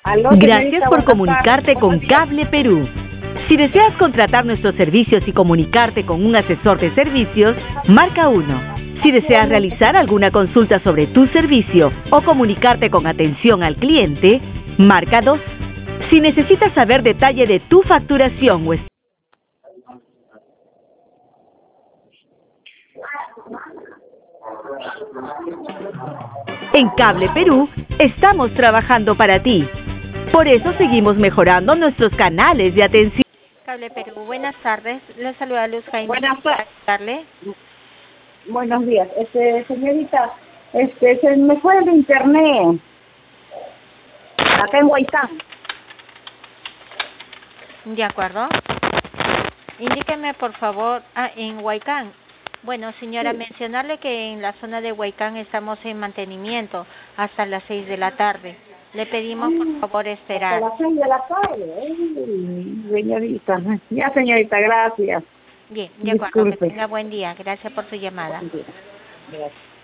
Aló, Gracias señorita, por buenas comunicarte tardes. con Cable Perú. Si deseas contratar nuestros servicios y comunicarte con un asesor de servicios, marca 1. Si deseas realizar alguna consulta sobre tu servicio o comunicarte con atención al cliente, marca 2. Si necesitas saber detalle de tu facturación o en Cable Perú, estamos trabajando para ti. Por eso seguimos mejorando nuestros canales de atención. Cable Perú, buenas tardes. Le saluda Luz Jaime. Buenas tardes. Darle. Buenos días. Señorita, se me fue el internet. Acá en Huaycán. De acuerdo. Indíqueme, por favor, en Huaycán. Bueno, señora, Sí. mencionarle que en la zona de Huaycán estamos en mantenimiento hasta las 6 de la tarde. Le pedimos, por favor, Hasta esperar. las 6 de la tarde. Señorita. Ya, señorita, gracias. Bien, de acuerdo. Que Disculpe. tenga buen día. Gracias por su llamada. Buen día. Gracias.